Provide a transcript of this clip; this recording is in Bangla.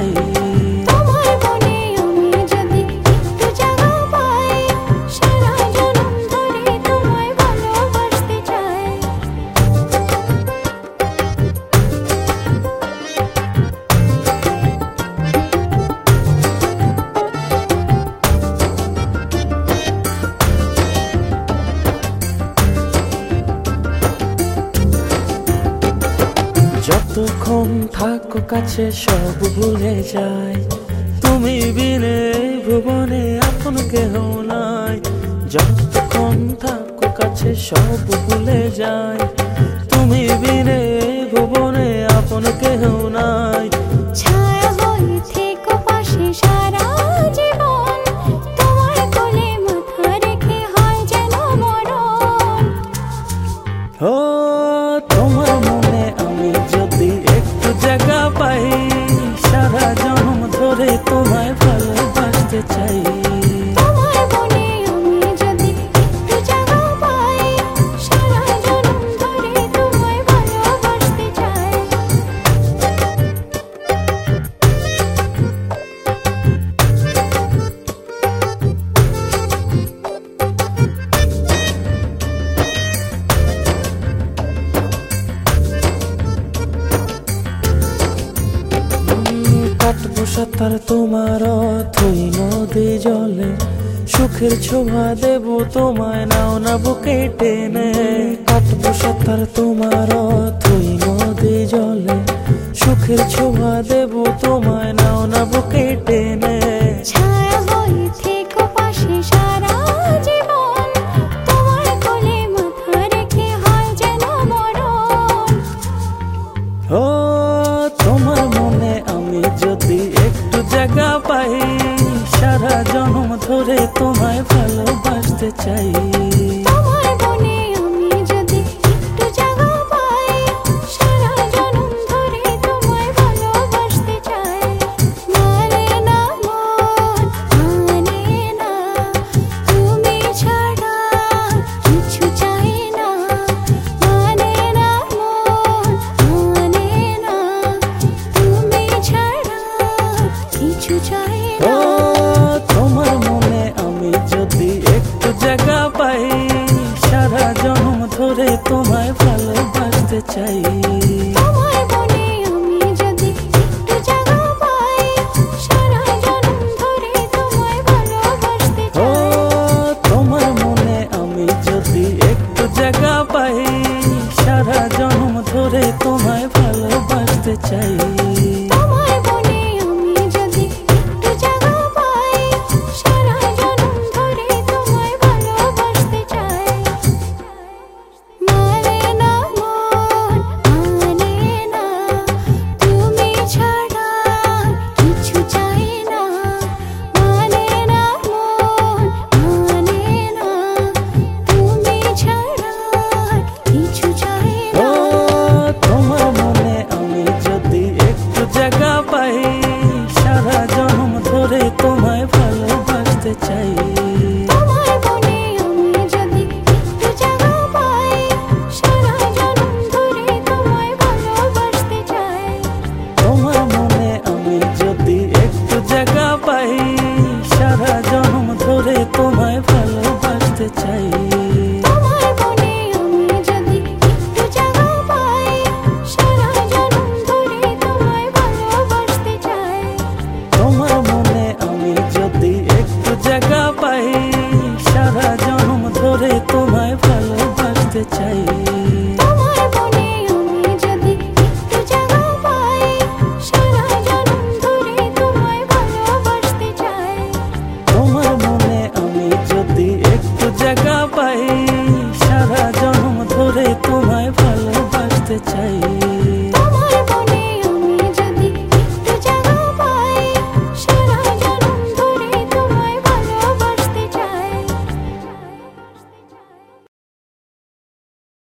চাই। তোমার মনে আমি যদি একটু জায়গা পাই, সারা জনম ধরে তোমায় ভালোবাসতে চাই। যতক্ষণ থাকো কাছে সব ভুলে যাই, তুমি বিনে ভুবনে আপন কেহ নাই। যতক্ষণ থাকো কাছে সব ভুলে যাই, তুমি বিনে ভুবনে আপন কেহ নাই। ছায়া হয়ে থেকো পাশে সারা জীবন, তোমার কোলে মাথা রেখে হয় যেন মরণ। ও তোমার মনে আমি যদি একটু জায়গা পাই, সারা জন্ম ধরে তোমায় ভালোবাসতে চাই। তোমার মনে আমি যদি একটু জায়গা পাই, সারা জনম ধরে তোমায় ভালোবাসতে চাই। কাটবো সাঁতার তোমার অথই নদী জলে, সুখের ছোঁয়া দেব তোমায় নাও না বুকে টেনে। কাটবো সাঁতার তোমার অথই নদী জলে, সুখের ছোঁয়া দেব তোমায় নাও না বুকে টেনে। ছায়া হয়ে থেকো পাশে সারা জীবন, তোমার কোলে মাথা রেখে হয় যেন মরণ। ও তোমার মনে আমি যদি একটু জায়গা পাই, সারা জন্ম ধরে তোমায় ভালোবাসতে চাই।